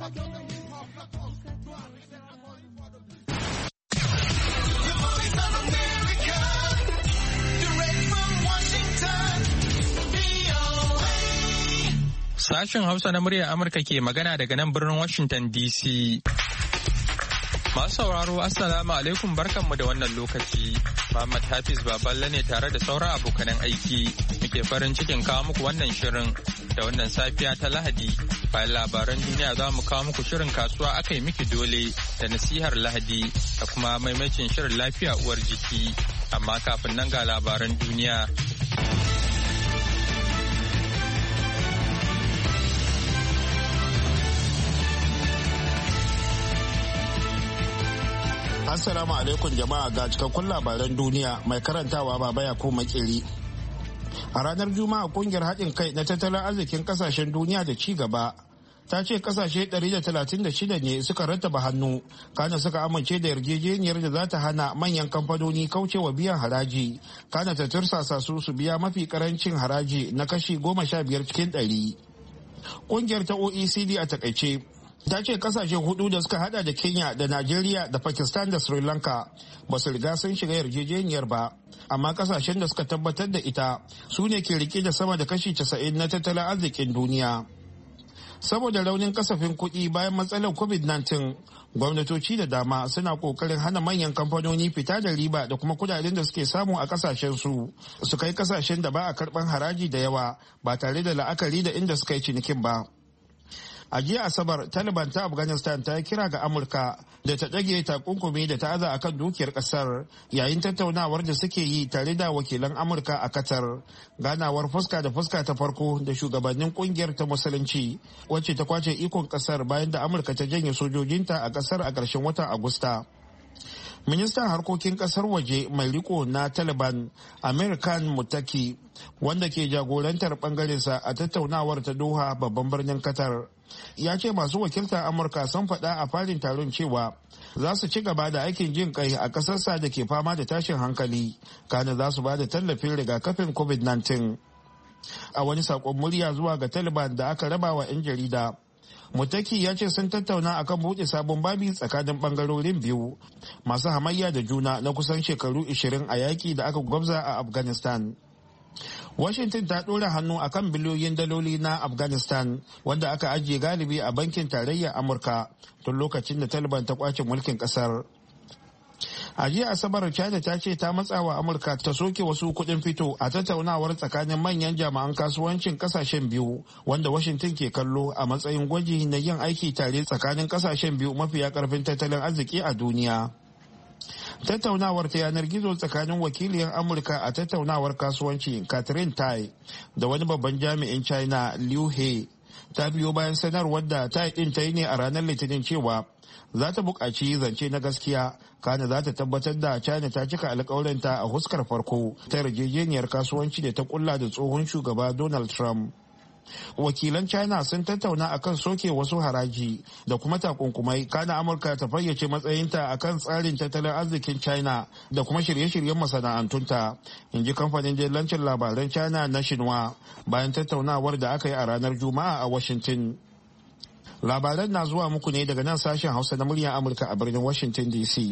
Sashen Hausa na muryar Amurka ke magana daga nan birnin Washington DC. Masu sauraro Assalamu alaikum barkanmu da wannan lokaci. Muhammad Hafiz Baballe ne tare da sauran abokanan aiki. Muke farin cikin kawo muku wannan shirin da wannan safiya ta Lahadi. Bayan labaran duniya za mu kawo muku shirin kasuwa aka yi miki dole da nasihar Lahadi da kuma maimacin shirin lafiya uwar jiki. Amma kafin nan ga labaran duniya. Assalamu alaikum jama'a ga cikakkun labaran duniya mai karantawa baba ya ko makeri. A ranar Juma'a kungiyar haɗin kai na tattalin arzikin kasashen duniya da ci gaba ta ce kasashe 136 ne suka rattaba hannu kana suka amince da yarjejeniyar da za ta hana manyan kamfanoni kaucewa biyan haraji kana ta tursasa su biya mafi karancin haraji na kashi 15 cikin 100. Kungiyar ta OECD a takaice ta ce kasashe hudu da suka hada da Kenya da Najeriya da Pakistan da Sri Lanka ba su riga sun shiga yarjejeniyar ba, amma kasashen da suka tabbatar da ita su ne ke rike da sama da kashi 90 na tattalin arzikin duniya. Saboda raunin kasafin kuɗi bayan matsalar COVID-19, gwamnatoci da dama suna kokarin hana manyan kamfanoni fita da riba da kuma kudaden da suke samu a kasashen su kai kasashen da ba a karban haraji da yawa ba tare da la'akari da inda suka yi cinikin ba. A jiya Asabar, Taliban ta Afghanistan ta yi kira ga Amurka da ta ɗage takunkumi da ta aza akan dukiyar ƙasar yayin tattaunawar da suke yi tare da wakilan Amurka a Qatar. Ganawar fuska da fuska ta farko da shugabannin kungiyar ta Musulunci wacce ta kwace ikon ƙasar bayan da Amurka ta janye sojojinta a ƙasar a ƙarshen watan Agusta. Ministan harkokin kasar waje mai riko na Taliban, Amir Khan Muttaqi, wanda ke jagorantar bangarensa a tattaunawar ta Doha babban birnin Qatar, ya ce masu wakiltar Amurka sun faɗa a farin taron cewa za su ci gaba da aikin jin kai a ƙasarsa da ke fama da tashin hankali, kana za su ba da tallafin rigakafin COVID-19. A wani saƙon murya zuwa ga Taliban da aka raba wa 'yan jarida, Mutaki ya ce sun tattauna akan buɗe sabon babi tsakanin bangarorin biyu masu hamayya da juna na kusan shekaru 20 a yaƙi da aka gwabza a Afghanistan. Washington ta ɗora hannu akan biliyoyin daloli na Afghanistan wanda aka ajiye galibi a bankin tarayyar Amurka tun lokacin da Taliban ta kwace mulkin ƙasar. A jiya Asabar, China ta ce ta matsa wa Amurka ta soke wasu kuɗin fito a tattaunawar tsakanin manyan jami'an kasuwancin kasashen biyu wanda Washington ke kallo a matsayin gwaji na yin aiki tare tsakanin kasashen biyu mafiya karfin tattalin arziki a duniya. Tattaunawar ta yanar gizo tsakanin wakiliyar Amurka a tattaunawar kasuwanci Catherine Tai da wani babban jami'in China Liu He ta biyo bayan sanarwar da Tai ɗin ta yi ne a ranar Litinin cewa za ta buƙaci zance na gaskiya kana za ta tabbatar da China ta cika alƙawarinta a huskar farko ta yarjejeniyar kasuwanci da ta kulla da tsohon shugaba Donald Trump. Wakilan China sun tattauna akan soke wasu haraji da kuma takunkumai kana Amurka ta fayyace matsayinta akan tsarin tattalin arzikin China da kuma shirye-shiryen masana'antunta, in ji kamfanin dillancin labaran China na Xinhua bayan tattaunawar da aka yi a ranar Juma'a a Washington. Labaran na zuwa muku ne daga nan sashen Hausa na muryar Amurka a birnin Washington DC.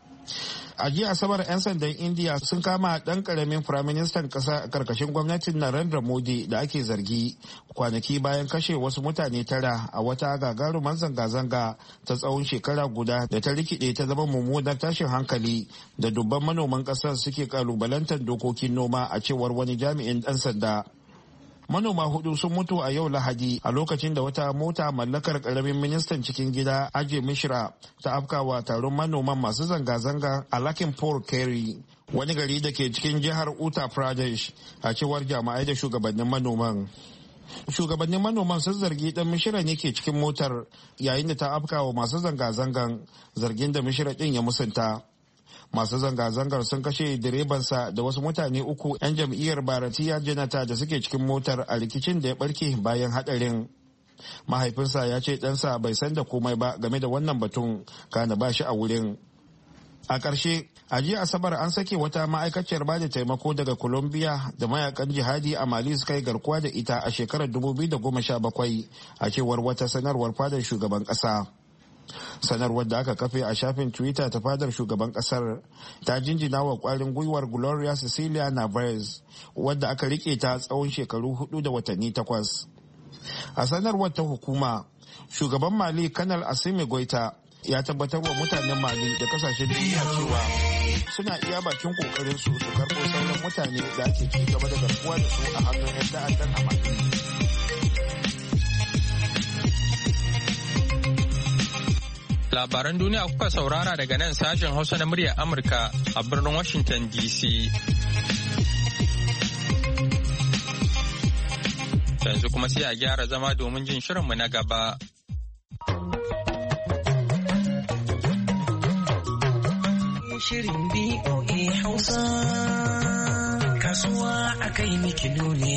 A jiya Asabar 'yan sandan India sun kama ɗan ƙaramin firaministan ƙasa a ƙarƙashin gwamnatin Narendra Modi da ake zargi kwanaki bayan kashe wasu mutane 9 a wata gagarumar zanga-zanga ta tsawon shekara guda da ta rikide ta zama mummunar tashin hankali da dubban manoman ƙasar suke kalubalantar dokokin noma a cewar wani jami'in ɗan sanda. Manoma 4 sun mutu a yau Lahadi a lokacin da wata mota mallakar karamin ministan cikin gida Ajay Mishra ta afkawa taron manoman masu zanga-zanga a Lakhimpur Kheri, wani gari da ke cikin jihar Uttar Pradesh, a cewar jami'ai da shugabannin manoman. Shugabannin manoman sun zargi dan Mishra ne ke cikin motar yayin da ta afkawa masu zanga-zangan, zargin da Mishra din ya musanta. Masu zanga-zangar sun kashe direbansa da wasu mutane 3 'yan jam'iyyar Bharatiya Janata da suke cikin motar a rikicin da ya barke bayan hadarin. Mahaifinsa ya ce ɗansa bai san da komai ba game da wannan batun, kana ba shi a wurin. A ƙarshe, a jiya Asabar an sake wata ma'aikaciyar bada taimako daga Colombia da mayakan jihadi a Mali suka yi garkuwa da ita a shekarar 2017 a cewar wata sanarwar fadar shugaban ƙasa. Sanarwar da aka kafe a shafin Twitter ta fadar shugaban ƙasar ta jinjina wa ƙwarin gwiwar Gloria Cecilia Navarez wadda aka rike ta tsawon shekaru 4 da watanni 8. A sanarwar ta hukuma, shugaban Mali Kanal Assimi Goita ya tabbatar wa mutanen Mali da kasashen duniya cewa suna iya bakin kokarin su karɓo sauran mutane da ake ci gaba da garkuwa da su a hannun 'yan ta'addan a Mali. Labaran duniya kuka saurara daga nan sashen Hausa na muryar Amurka a birnin Washington DC. Yanzu kuma sai a gyara zama domin jin shirinmu na gaba. Shirin BOA Hausa. Kasuwa a kai mikido ne.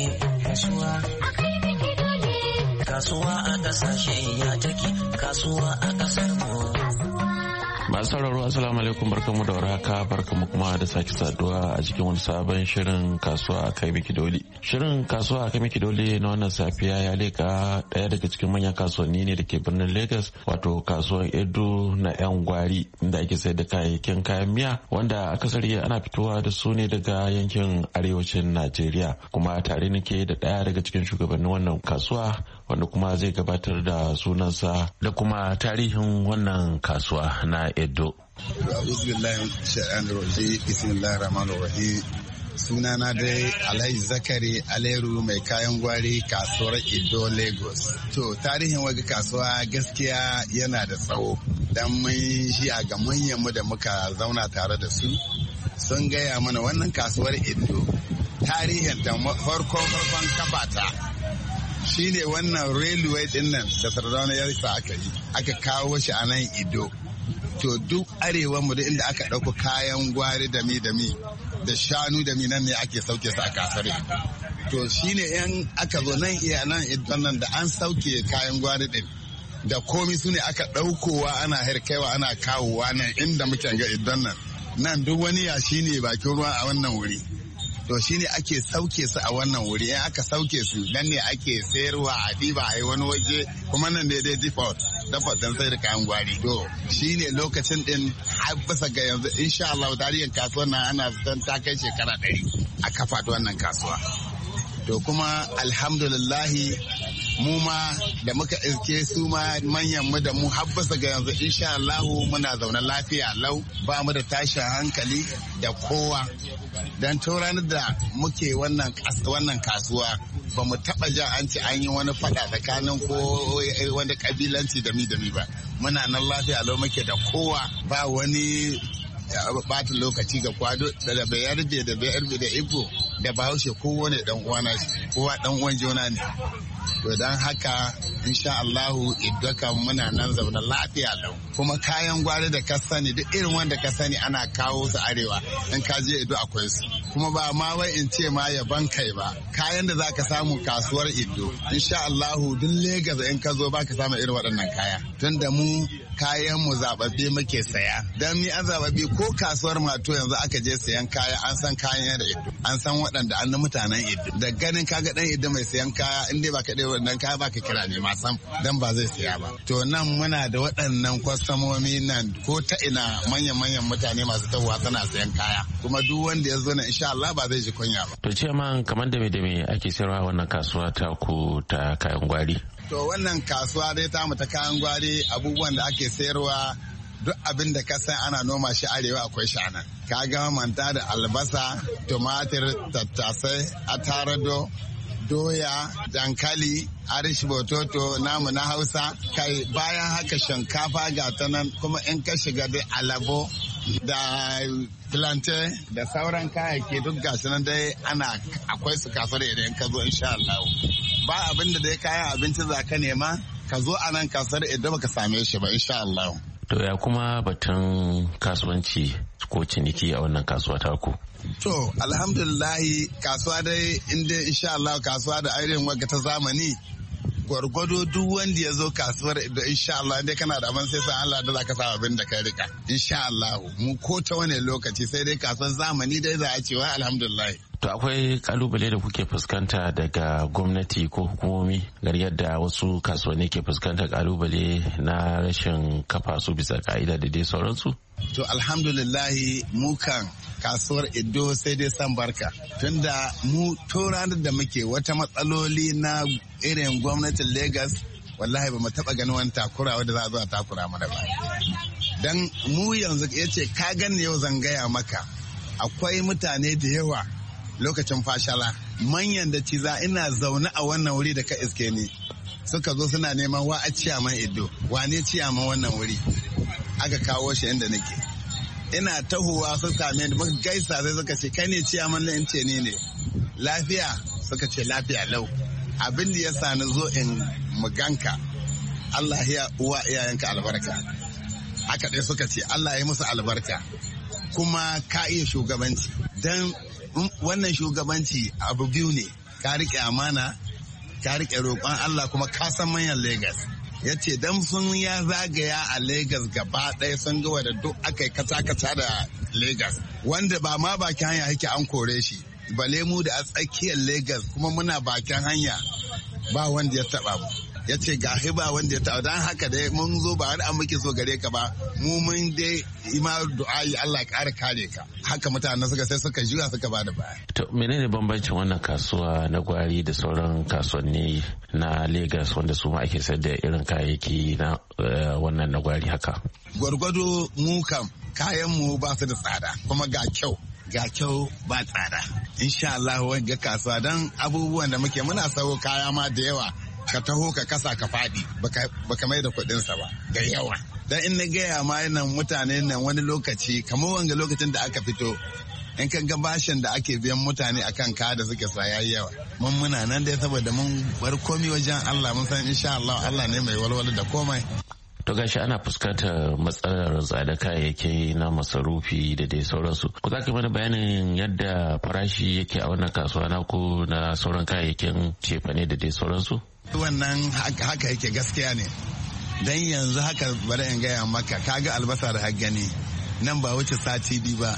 Kasuwa a kasashe ya take. Kasuwa a kasar mu. Masu sauraro assalamu alaikum, barkamu da warhaka, barkamu kuma da sake saduwa a cikin wani sabon shirin kasuwa a kai miki dole. Shirin kasuwa a kai miki dole na wannan safiya ya leka daya daga cikin manyan kasuwanni ne da ke birnin Lagos, wato kasuwar Edo na yan gwari, inda ake sayar da kayayyakin kayan miya wanda akasari ana fitowa da su ne daga yankin arewacin Najeriya. Kuma tare nake da daya daga cikin shugabannin wannan kasuwa wanda kuma zai gabatar da sunansa da kuma tarihin wannan kasuwa na Edo. Sunana dai Alhaji Zakari Aleru mai kayan gwari, kasuwar Edo, Lagos. To tarihin waga kasuwa gaskiya yana da tsawo, dan mun shi a ga manyanmu da muka zauna tare da su sun gaya mana wannan kasuwar Edo tarihin ta farkon kafata shine wannan railway din nan da Sardauna ya sa aka kawo shi a nan Edo. To duk arewa mu da inda aka ɗauko kayan gwari da mi da shanu da mi nan ne ake sauke su a kasar. To shine yan aka zo nan iya nan Edo nan da an sauke kayan gwari din da komi su ne aka ɗaukowa ana harkaiwa ana kawowa nan inda muke ga Edo nan duk wani yashi ne bakin ruwa a wannan wuri. To shine ake sauke su a wannan wuri, in aka sauke su nan ne ake sayarwa a diba a yi wani waje, kuma nan ne dai default don sai da kayan gwari. To shine lokacin din har bisa ga yanzu insha Allah tarihin kasuwar nan ana san ta kai shekara 100 a kafa wannan kasuwa. To kuma alhamdulillahi mu ma da muka iske su ma manyan mu da mu habbasa ga yanzu insha Allah muna zaune lafiya lau, ba mu da tashin hankali da kowa. Dan ranar da muke wannan kasuwa ba mu taba jan an ce an yi wani fada tsakanin ko wani kabilanci da mi ba. Muna nan lafiya lau muke da kowa, ba wani bata lokaci ga kwado da bayarbe da Igbo da Bahaushe, kowane dan uwana kowa dan uwan juna ne. To dan haka insha Allahu iddaka muna nan zaune lafiya lau, kuma kayan gwari da ka sani duk irin wanda ka sani ana kawo su arewa, in ka je Edo akwai su. Kuma ba ma wai in ce ma yaban kai ba, kayan da zaka samu kasuwar Edo insha Allahu duk Lagos in ka zo baka samu irin waɗannan kaya, tunda mu kayan mu zababbe muke saya. Dan mi an zababbe ko kasuwar Mato yanzu aka je sayan kaya an san kayan da Edo, an san waɗanda an na mutanen Edo. Da ganin kaga dan Edo mai sayan kaya in dai baka dai wannan kaya baka kira ne ma sam, dan ba zai saya ba. To nan muna da waɗannan kwastomomi nan ko ta ina, manyan mutane masu tawowa suna sayan kaya, kuma duk wanda ya zo na insha Allah ba zai ji kunya ba. To ce man kamar da me ake sayarwa wannan kasuwa ta ku ta kayan gwari? To wannan kasuwa dai ta mu ta kayan gwari, abubuwan da ake sayarwa duk abin da ka san ana noma shi arewa akwai shi anan. Ka ga manta da albasa, tumatir, tattasai, atarado, doya, dankali, arish bototo namu na Hausa. Kai bayan haka shinkafa ga ta nan, kuma in ka shiga dai alabo da plantain da sauran kayayyaki duk gasu nan dai akwai su kasuwar idan ka zo insha Allah. Ba abin da dai kayan abinci za ka nema ka zo a nan kasuwar idan baka same shi ba insha Allah. To ya kuma batun kasuwanci ko ciniki a wannan kasuwa taku? To alhamdulillahi kasuwa dai inda insha Allah kasuwa da irin wagga ta zamani gwargwado duk wanda ya zo kasuwar da insha Allah dai kana da man sai san Allah da zaka sa abin da ka rika insha Allah mu ko ta wani lokaci sai dai kasuwar zamani dai za a ce wa alhamdulillah. To akwai kalubale da kuke fuskanta daga gwamnati ko hukumomi gar yadda wasu kasuwanni ke fuskantar kalubale na rashin kafa su bisa ka'ida da dai sauransu? To alhamdulillahi mu kan kasuwar Edo sai dai san barka tunda mu to ranar da muke wata matsaloli na irin gwamnatin Lagos wallahi ba mu taba ganin wani takura wadda za a zo a takura mana ba. Dan mu yanzu yace ka gani yau zan gaya maka akwai mutane da yawa lokacin fashala manyan da ciza ina zaune a wannan wuri da ka iske ni suka zo suna neman wa a ciyaman Edo wane ciyaman wannan wuri aka kawo shi inda nake ina tahowa su same ni muka gaisa sai suka ce kai ne ciyaman nan in ce ni ne lafiya suka ce lafiya lau abin da ya sani zo in muganka Allah ya uwa iyayenka albarka haka dai suka ce Allah ya musu albarka kuma ka iya shugabanci dan wannan shugabanci abu biyu ne ka rike amana ka rike roƙon Allah kuma ka san manyan Lagos ya ce dan sun ya zagaya a Lagos gaba ɗaya sun ga wadda duk aka yi kata-kata da Lagos wanda ba ma bakin hanya yake an kore shi bale mu da a tsakiyar Lagos kuma muna bakin hanya ba wanda ya taba mu ya ce ga ba wanda ya taba don haka dai mun zo ba wani an muke so gare ka ba mu mun dai ima du'a'i Allah ya ƙara kare ka haka mutane suka sai suka juya suka bada baya. To menene bambancin wannan kasuwa na gwari da sauran kasuwanni na Lagos wanda su ma ake sayar da irin kayayyaki na wannan na gwari haka? Gwargwado mu kam kayan mu ba su da tsada kuma ga kyau ba tsada insha Allah wanga kasuwa dan abubuwan da muke muna sayo kaya ma da yawa ka taho ka kasa ka faɗi baka mai da kuɗinsa ba da yawa dan in na gaya ma nan mutane nan wani lokaci kamar wanga lokacin da aka fito in kan ga bashin da ake biyan mutane akan kaya da suke saya yawa mun muna nan dai saboda mun bar komai wajen Allah mun san insha Allah Allah ne mai walwala da komai. To gashi ana fuskantar matsalar tsada kayayyaki na masarufi da dai sauransu. Ku za ka mana bayanin yadda farashi yake a wannan kasuwa na ku na sauran kayayyakin cefane da dai sauransu? Wannan haka yake gaskiya ne. Dan yanzu haka bari in gaya maka kaga albasa da gani nan ba wuce sati biyu ba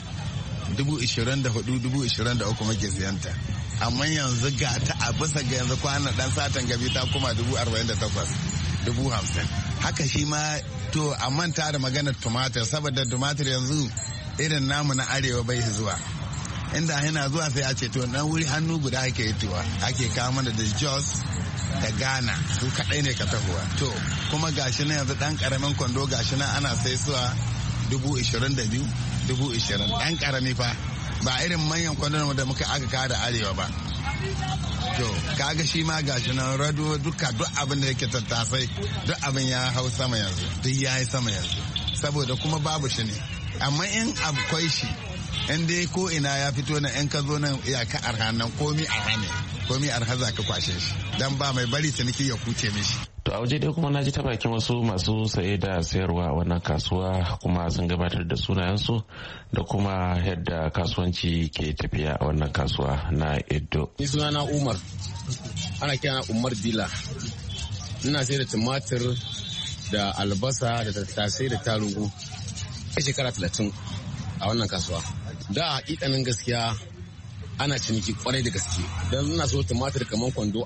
24,023 muke siyanta. Amma yanzu ga ta a bisa ga yanzu kwanan dan satan gabi ta kuma 48,000 50,000. Haka shi ma to a manta da maganar tumatir saboda tumatir yanzu irin namu na arewa bai zuwa inda yana zuwa sai a ce to na wuri hannu guda ake yi tuwa ake kawo mana da Jos da Ghana su kaɗai ne ka tahowa to kuma gashi na yanzu ɗan ƙaramin kwando gashi na ana sai suwa 22,000 20,000 ɗan ƙarami fa ba irin manyan kwando da muka aka kawo da arewa ba. To kaga shi ma gashi nan rado duk abin da yake tattasai duk abin ya hau sama yanzu duk ya yi sama yanzu saboda kuma babu shi ne amma in akwai shi in dai ko ina ya fito na in ka zo nan iyaka arha nan komi arha za ka kwashe shi dan ba mai bari ciniki ya kuce mishi. To a waje dai kuma na ji ta bakin wasu masu saye da sayarwa a wannan kasuwa kuma sun gabatar da sunayensu da kuma yadda kasuwanci ke tafiya a wannan kasuwa na Edo. Ni sunana Umar, ana kira Umar Dila. Ina sayar da tumatir da albasa da tattasai da tarugu. Kai shekara 30 a wannan kasuwa. Da hakikanin gaskiya ana ciniki kwarai da gaske. Don ina so tumatir kamar kwando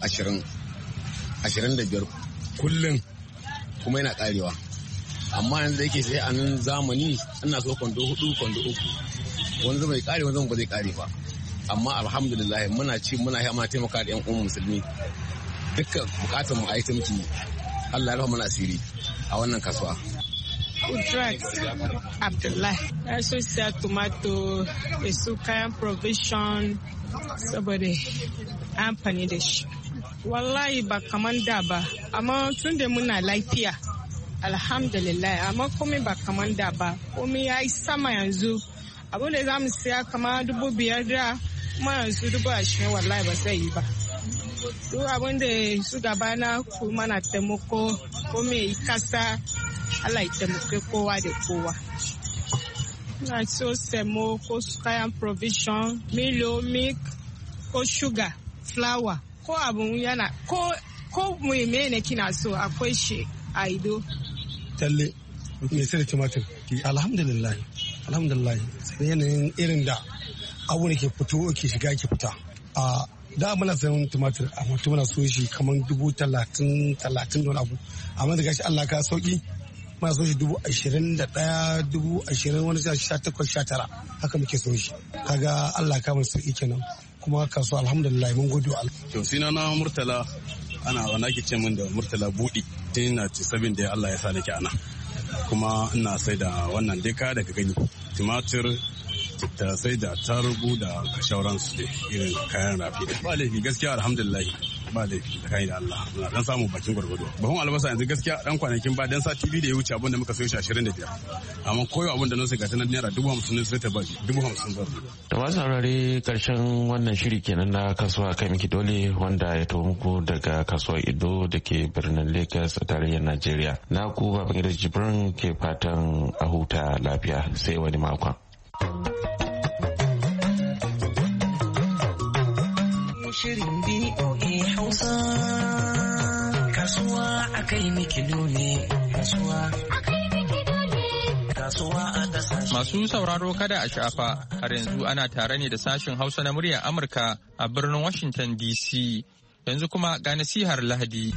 25 kullum kuma yana karewa amma yanzu da yake sai a nan zamani ina so kwando 4 kwando 3 wani zama ya kare wani zama ba zai kare ba amma alhamdulillah muna taimaka da yan uwan musulmi dukkan bukatar mu a yi ta miki Allah ya rahama mana asiri a wannan kasuwa. Kudrat Abdullahi ya so siya tomato da su kayan provision saboda amfani da shi. Wallahi ba kaman da ba, amma tun da muna lafiya, alhamdulillah, amma komai ba kaman da ba, komai ya yi sama yanzu. Abin da za mu siya kama 5,000 da, kuma yanzu 20,000 wallahi ba zai yi ba. Duk abin da su gabana kuma na taimako, komai yi kasa, Allah ya taimake kowa da kowa. Na so semo ko kayan provision, milo, milk, ko sugar, flour. Ko abun yana ko ko mene kina so akwai shi a Ido. Talle mai sai da tumatir. Alhamdulillah sai yanayin irin da abu da ke fito ke shiga ke fita. Da muna sayan tumatir amma muna so shi kamar 30,000 da wani abu, amma da gashi Allah ka sauki muna so shi 21,000 20,000 wani 18-19 haka muke so shi. Kaga Allah ka mun sauki kenan, kuma kasuwa alhamdulillah mun gode Allah. To sina na Murtala, ana wani ake ce min da Murtala Budi, tun na ci sabin da Allah ya sa nake ana, kuma ina sai da wannan dai kaya daga gani tumatir ta sai da tarugu da shauransu da irin kayan rafi. Ba laifi gaskiya alhamdulillah, ba laifi da kai da Allah muna dan samu bakin gwargwado. Bahun albasa yanzu gaskiya dan kwanakin ba dan sati biyu da ya wuce abin da muka sayo shi 25, amma koyo abin da nan sai ga tanan naira 50,000 sai ta ba 50,000 ba. Da masu saurare karshen wannan shiri kenan na kasuwa kai miki dole, wanda ya tawo muku daga kasuwar Ido da ke birnin Lagos a tarayyar Najeriya. Na ku Babangida Jibrin ke fatan a huta lafiya sai wani makon. Shirin BOA Hausa, kasuwa a kai miki dole, kasuwa a kasashe. Masu sauraro kada a shafa, har yanzu ana tare ne da sashen Hausa na muryar Amurka a birnin Washington DC. Yanzu kuma ga nasihar Lahadi.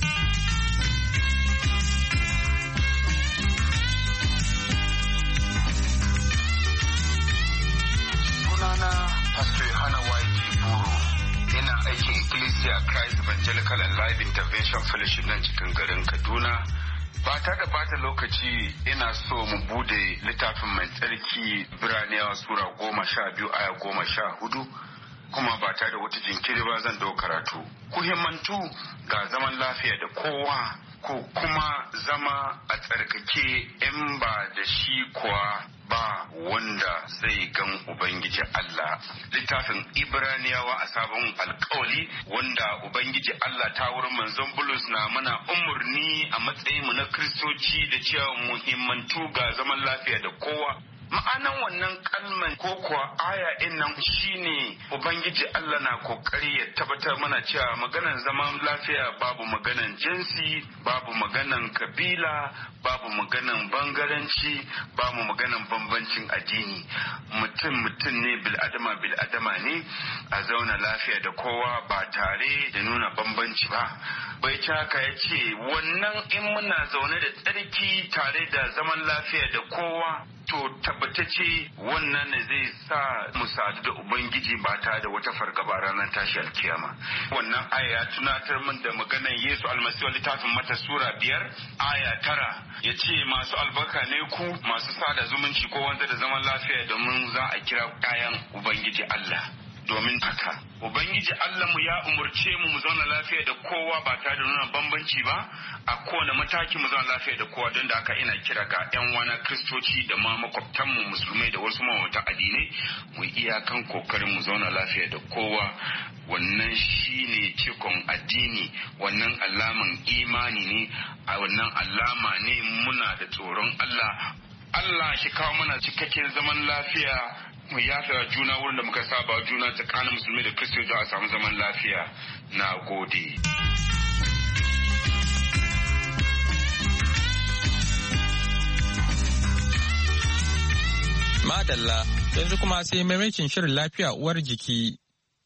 Sunana Pastor Yohana Waiti Buru. Ina aikin Ecclesia Christ Evangelical and Life Intervention Fellowship nan cikin garin Kaduna. Ba ta da bata lokaci ina so mu bude littafin mai tsarki Biraniyawa Sura 12 aya 14, kuma ba ta da wata jinkiri ba zan dau karatu. Ku himmantu ga zaman lafiya da kowa, ko kuma zama a tsarkake, in ba da shi kuwa ba wanda zai gan Ubangiji Allah. Littafin Ibraniyawa a sabon alkawali, wanda Ubangiji Allah ta wurin manzon Bulus na mana umurni a matsayinmu na Kristoci da cewa muhimmantu ga zaman lafiya da kowa. Ma'anan wannan kalman ko kuwa aya din nan shine Ubangiji Allah na kokari ya tabbatar mana cewa maganan zaman lafiya babu maganan jinsi, babu maganan kabila, babu maganan bangaranci, babu maganan bambancin addini. Mutum ne bil'adama ne a zauna lafiya da kowa ba tare da nuna bambanci ba. Bai haka ya ce wannan in muna zaune da tsarki tare da zaman lafiya da kowa, to tabbatacce wannan ne zai sa mu sadu da Ubangiji ba tare da wata fargaba ranar tashi alkiyama. Wannan aya ya tunatar min da maganar Yesu Almasihu littafin Mata Sura 5 aya 9, ya ce masu albarka ne ku masu sada zumunci ko wanzar da zaman lafiya, domin za a kira kayan Ubangiji Allah. Domin haka Ubangiji Allahnmu ya umurce mu zauna lafiya da kowa ba tare da nuna bambanci ba, a kowane mataki mu zauna lafiya da kowa. Don da haka ina kira ga 'yan wana Kristoci da ma makwabtanmu musulmai da wasu mawata addinai, mu iyakan kokarin mu zauna lafiya da kowa. Wannan shine cikon addini, wannan alaman imani ne, a wannan alama ne muna da tsoron Allah. Allah shi kawo mana cikakken zaman lafiya, mu yafe juna wurin da muka saba juna tsakanin musulmi da kristo don a samu zaman lafiya. Na gode. Madalla, yanzu kuma sai maimakin shirin lafiya uwar jiki.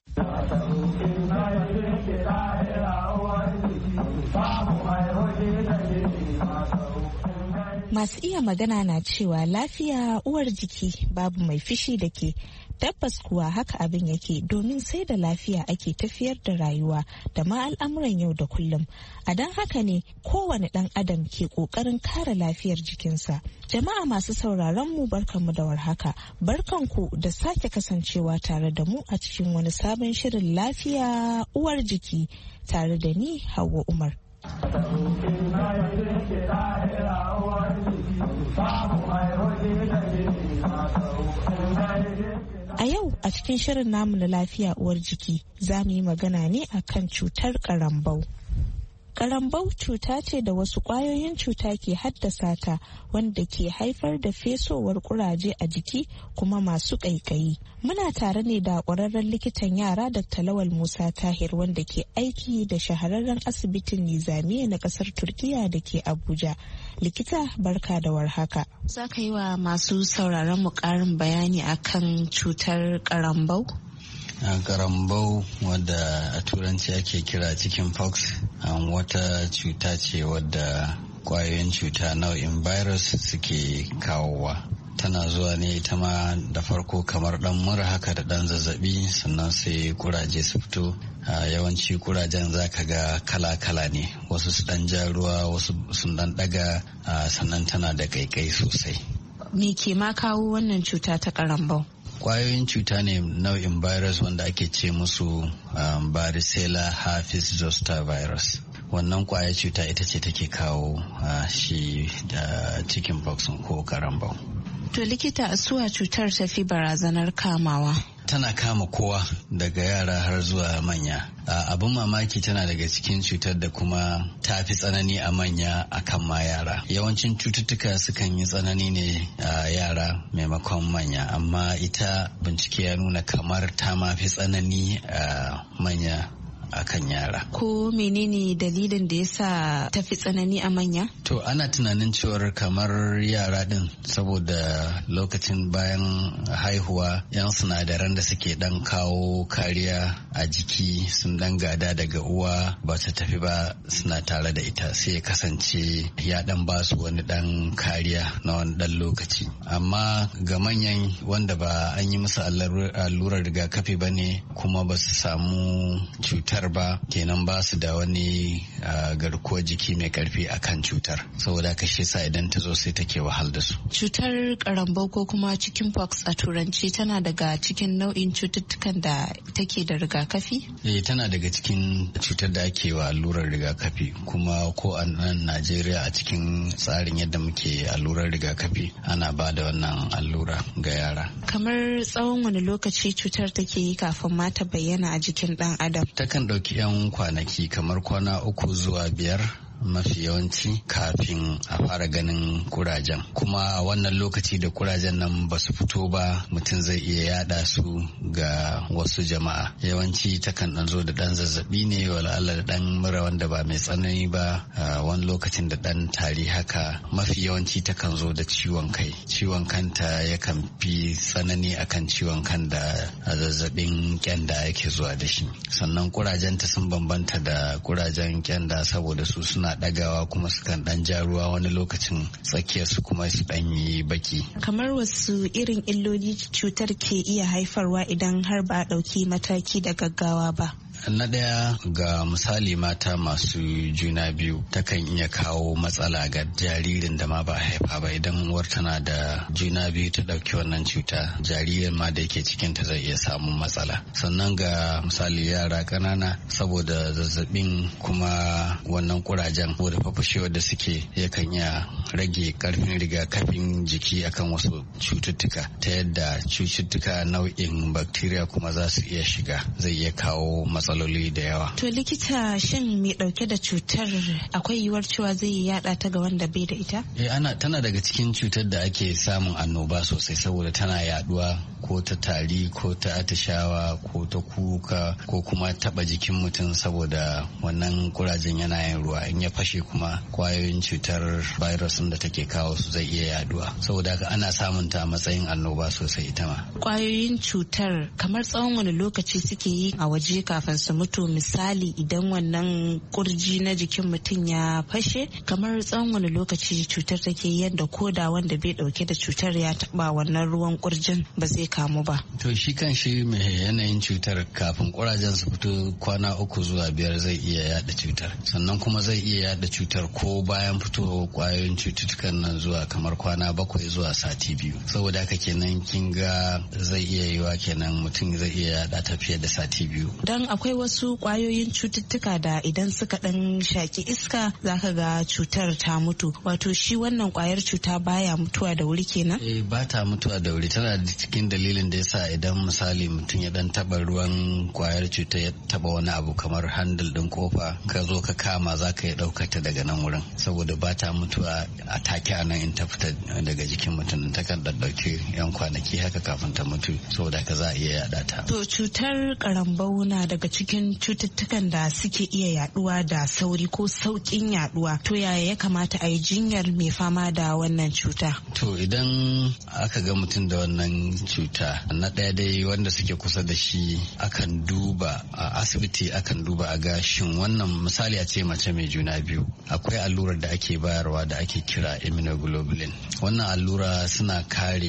Masu iya magana na cewa lafiya uwar jiki, babu mai fishi da ke. Tabbas kuwa haka abin yake, domin sai da lafiya ake tafiyar da rayuwa da ma al'amuran yau da kullum. A don haka ne kowane ɗan adam ke ƙoƙarin kare lafiyar jikinsa. Jama'a masu sauraron mu, barkanmu da warhaka. Barkanku da sake kasancewa tare da mu a cikin wani sabon shirin lafiya uwar jiki, tare da ni Hauwa Umar. A yau a cikin shirin namu na lafiya uwar jiki za mu yi magana ne akan cutar ƙarambau. Karambau cuta ce da wasu ƙwayoyin cuta ke haddasa ta wanda ke haifar da fesowar kuraje a jiki kuma masu ƙaiƙayi. Muna tare ne da ƙwararren likitan yara Dr. Lawal Musa Tahir wanda ke aiki da shahararren asibitin Nizamiya na ƙasar Turkiya da ke Abuja. Likita, barka da warhaka. Za ka yi wa masu sauraron mu ƙarin bayani akan cutar karambau? Karambau wadda a turanci ake kira chicken pox wata cuta ce wadda kwayoyin cuta nau'in virus suke kawowa. Tana zuwa ne ita ma da farko kamar dan mura haka da dan zazzabi, sannan sai kuraje su fito. Yawanci kurajen zaka ga kala-kala ne, wasu su dan ja ruwa, wasu sun dan daga, sannan tana da kaikai sosai. Me ke ma kawo wannan cuta ta karambau? Kwayoyin cuta ne nau'in virus wanda ake ce musu varicella herpes zoster virus. Wannan kwayar cuta ita ce take kawo shi da chicken pox ko karambau. To likita, suwa cutar tafi barazanar kamawa? Tana kama kowa daga yara har zuwa manya. Abin mamaki tana daga cikin cutar da kuma ta fi tsanani a manya akan ma yara. Yawancin cututtuka sukan yi tsanani ne a yara maimakon manya, amma ita bincike ya nuna kamar ta ma fi tsanani a manya akan yara. Ko menene dalilin da yasa ta fi tsanani a manya? To ana tunanin cewar kamar yara din saboda lokacin bayan haihuwa yan sinadaran da suke dan kawo kariya a jiki sun dan gada daga uwa ba ta tafi ba, suna tare da ita, sai ya kasance ya dan ba su wani dan kariya na wani dan lokaci. Amma ga manyan wanda ba an yi musu allurar rigakafi ba ne kuma ba su samu cutar ba, kenan ba su da wani garkuwar jiki mai karfi akan cutar, saboda haka shi sa idan ta zo sai take wahal da su. Cutar karambau ko kuma chicken pox a turanci tana daga cikin nau'in cututtukan da take da rigakafi? Tana daga cikin cutar da ake wa allurar rigakafi, kuma ko a nan Najeriya a cikin tsarin yadda muke allurar rigakafi ana ba da wannan allura ga yara. Kamar tsawon wani lokaci cutar take yi kafin ma ta bayyana a jikin dan adam? Takan ɗauki 'yan kwanaki kamar kwana 3 zuwa 5 mafi yawanci kafin a fara ganin kurajen, kuma a wannan lokaci da kurajen nan ba su fito ba mutum zai iya yada su ga wasu jama'a. Yawanci takan dan zo da dan zazzabi ne, wala'ala da dan mura wanda ba mai tsanani ba, wani lokacin da dan tari haka. Mafi yawanci takan zo da ciwon kai, ciwon kanta yakan fi tsanani akan ciwon kan da zazzabin kyanda yake zuwa da shi. Sannan kurajenta sun bambanta da kurajen kyanda saboda su suna ɗagawa kuma sukan ɗan ja ruwa, wani lokacin tsakiyarsu kuma su ɗan yi baki. Kamar wasu irin illoli cutar ke iya haifarwa idan har ba a ɗauki mataki da gaggawa ba? Na ɗaya, ga misali mata masu juna biyu, takan iya kawo matsala ga jaririn da ma ba a haifa ba. Idan uwar tana da juna biyu ta ɗauki wannan cuta, jaririn ma da yake cikinta zai iya samun matsala. Sannan ga misali yara ƙanana, saboda zazzabin kuma wannan kurajen saboda fafashewar da suke, yakan iya rage karfin rigakafin jiki akan wasu cututtuka, ta yadda cututtuka nau'in bacteria kuma za su iya shiga, zai iya kawo matsaloli da yawa. To likita, shin mai dauke da cutar akwai yiwuwar cewa zai yi yada ta ga wanda bai da ita? Tana daga cikin cutar da ake samun annoba sosai, saboda tana yaduwa ko ta tari ko ta atishawa ko ta kuka ko kuma taba jikin mutum, saboda wannan kurajen yana yin ruwa, in ya fashe kuma kwayoyin cutar virus da take kawo su zai iya yaduwa, saboda haka ana samun ta a matsayin annoba sosai ita ma. Kwayoyin cutar kamar tsawon wani lokaci suke yi a waje kafin su mutu? Misali, idan wannan kurji na jikin mutum ya fashe, kamar tsawon wani lokaci cutar take yadda koda wanda bai dauke da cutar ya taba wannan ruwan kurjin ba zai kamu ba? To shi kan shi mai yanayin cutar kafin kurajen su fito kwana 3 zuwa 5 zai iya yada cutar, sannan kuma zai iya yada cutar ko bayan fitowar kwayoyin cututtukan nan zuwa kamar kwana 7 zuwa sati 2. Saboda haka kenan kin ga zai iya yiwa kenan mutum zai iya yada ta fiye da sati 2. Dan akwai akwai wasu kwayoyin cututtuka da idan suka dan shaki iska zaka ga cutar ta mutu, wato shi wannan kwayar cuta baya mutuwa da wuri kenan? Ba ta mutuwa da wuri, tana cikin dalilin da yasa idan misali mutum ya dan taba ruwan kwayar cuta ya taba wani abu kamar handle din kofa ka zo ka kama zaka iya daukar ta daga nan wurin, saboda ba ta mutuwa a take a nan in ta fita daga jikin mutum ta kan dauke yan kwanaki haka kafin ta mutu, saboda ka za a iya yada ta. To cutar karambau na daga cikin cututtukan da suke iya yaduwa da sauri ko saukin yaduwa, to yaya ya kamata a yi jinyar mai fama da wannan cuta? To idan aka ga mutum da wannan cuta, na ɗaya dai wanda suke kusa da shi akan duba a asibiti, akan duba a ga shin wannan misali a ce mace mai juna biyu, akwai allurar da ake bayarwa da ake kira immunoglobulin. Wannan allura suna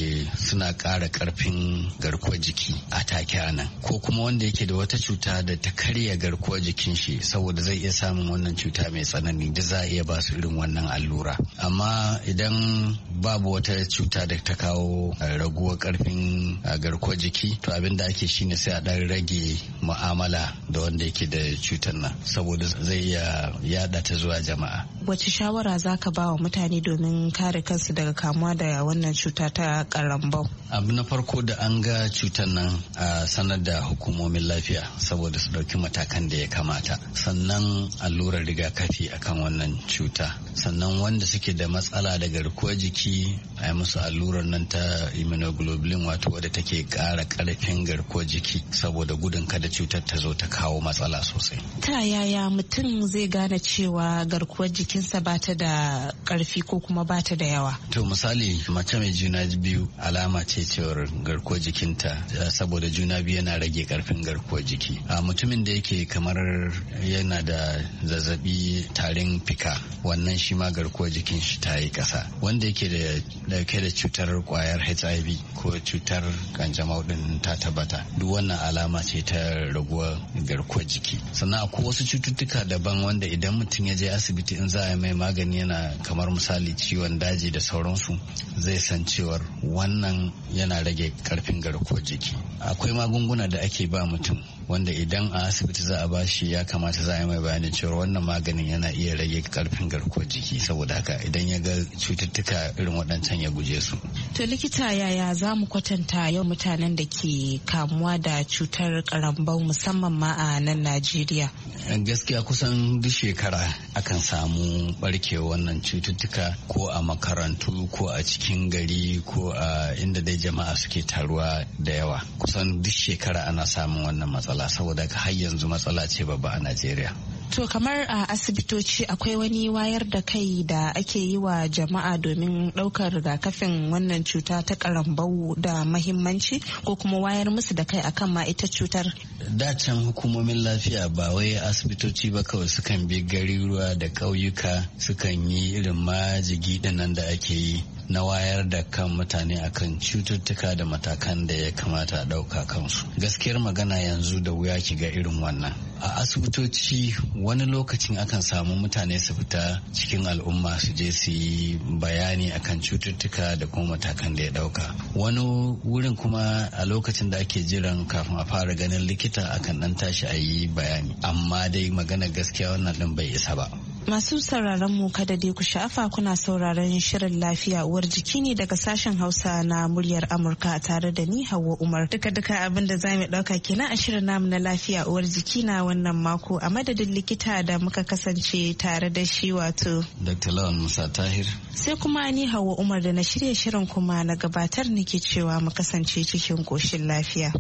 ƙara ƙarfin garkuwar jiki a take nan, ko kuma wanda yake da wata cuta da ta karya garkuwar jikin shi saboda zai iya samun wannan cuta mai tsanani, da za a iya ba su irin wannan allura. Amma idan babu wata cuta da ta kawo raguwar ƙarfin garkuwar jiki, to abin da ake shine sai a ɗan rage mu'amala da wanda yake da cutar nan saboda zai iya yada ta zuwa jama'a. Wace shawara za ka ba wa mutane domin kare kansu daga kamuwa da wannan cuta ta karambau? Abu na farko da an ga cutar nan a sanar da hukumomin lafiya saboda su ɗauki matakan da ya kamata. Sannan allurar rigakafi akan wannan cuta. Sannan wanda suke da matsala da garkuwar jiki a yi musu allurar nan ta immunoglobulin, wato wadda take ƙara ƙarfin garkuwar jiki saboda gudun kada cutar ta zo ta kawo matsala sosai. Ta yaya mutum zai gane cewa garkuwar jikinsa ba ta da ƙarfi ko kuma ba ta da yawa? To misali mace mai juna biyu alama ce cewar garkuwar jikinta, saboda juna biyu yana rage ƙarfin garkuwar jiki. Mutumin da yake kamar yana da zazzabi tarin fika, wannan shi ma garkuwar jikin shi ta yi ƙasa. Wanda yake da dauke da cutar kwayar HIV ko cutar kanjamau din ta tabbata, duk wannan alama ce ta raguwar garkuwar jiki. Sannan akwai wasu cututtuka daban wanda idan mutum ya je asibiti in za a mai magani, yana kamar misali ciwon daji da sauransu, zai san cewar wannan yana rage karfin garkuwar jiki. Akwai magunguna da ake ba mutum wanda idan a asibiti za a ba shi, ya kamata za a yi mai bayanin cewar wannan maganin yana iya rage karfin garkuwar jiki, saboda haka idan ya ga cututtuka irin waɗancan ya guje su. To likita, yaya za mu kwatanta yau mutanen da ke kamuwa da cutar karambau musamman ma a nan Najeriya? Gaskiya kusan duk shekara akan samu barkewar wannan cututtuka, ko a makarantu ko a cikin gari ko a inda dai jama'a suke taruwa da yawa. Kusan duk shekara ana samun wannan matsala, saboda har yanzu matsala ce babba a Najeriya. To kamar a asibitoci akwai wani wayar da kai da ake yi wa jama'a domin ɗaukar rigakafin wannan cuta ta karambau da mahimmanci, ko kuma wayar musu da kai akan ma ita cutar? Dacen hukumomin lafiya ba wai asibitoci ba kawai, sukan bi garuruwa da ƙauyuka, sukan yi irin majigi nan da ake yi na wayar da kan mutane akan cututtuka da matakan da ya kamata a ɗauka kansu. Gaskiyar magana yanzu da wuya ki ga irin wannan. A asibitoci wani lokacin akan samu mutane su fita cikin al'umma su je su yi bayani akan cututtuka da kuma matakan da ya ɗauka. Wani wurin kuma a lokacin da ake jiran kafin a fara ganin likita akan ɗan tashi a yi bayani. Amma dai magana gaskiya wannan ɗin bai isa ba. Masu sauraron mu kada dai ku sha'afa, kuna sauraron shirin lafiya uwar jiki ne daga sashen Hausa na muryar Amurka tare da ni Hauwa Umar. Duka abin da za mu ɗauka kenan a shirin namu na lafiya uwar jiki na wannan mako, a madadin likita da muka kasance tare da shi, wato Dr. Lawan Musa Tahir. Sai kuma ni Hauwa Umar da na shirya shirin kuma na gabatar nake cewa mu kasance cikin koshin lafiya.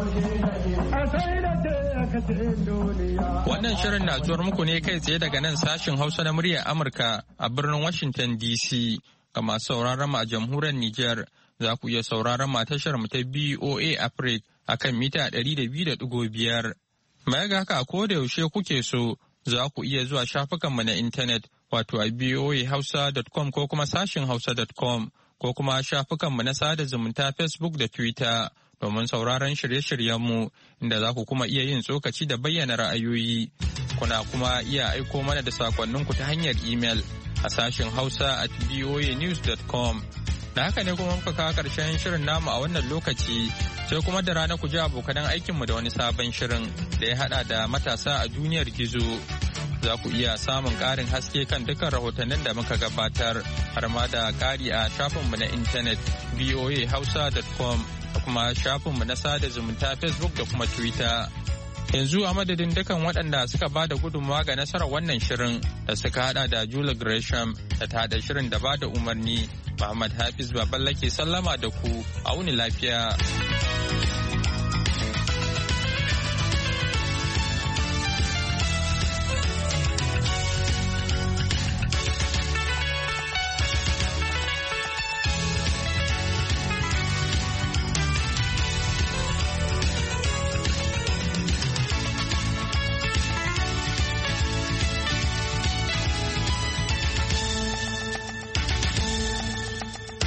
Wannan shirin na zuwar muku ne kai tsaye daga nan sashin Hausa na muryar Amurka a birnin Washington DC. Ga masu sauraron mu a jamhuriyar Nijar, za ku iya sauraron mu tashar mu ta BOA Africa akan mita 200.5. Baya ga haka, ko da yaushe kuke so, za ku iya zuwa shafukan mu na intanet, wato a boahausa.com ko kuma sashin hausa.com, ko kuma shafukan mu na sada zumunta Facebook da Twitter, domin sauraron shirye-shiryenmu, inda za ku kuma iya yin tsokaci da bayyana ra'ayoyi. Kuna kuma iya aiko mana da sakonninku ta hanyar imel a sashen hausa@boanews.com. Da haka ne kuma muka kawo karshen shirin namu a wannan lokaci, Sai kuma da rana ku ji abokanan aikinmu da wani sabon shirin da ya hada da matasa a duniyar gizo. Za ku iya samun ƙarin haske kan dukkan rahotannin da muka gabatar har ma da ƙari a shafinmu na intanet voahausa.com da kuma shafinmu na sada zumunta Facebook da kuma Twitter. Yanzu a madadin dukan waɗanda suka ba da gudunmawa ga nasarar wannan shirin da suka hada da Julie Gresham da ta hada shirin da ba da umarni, Muhammad Hafiz Baballa ke sallama da ku a wuni lafiya.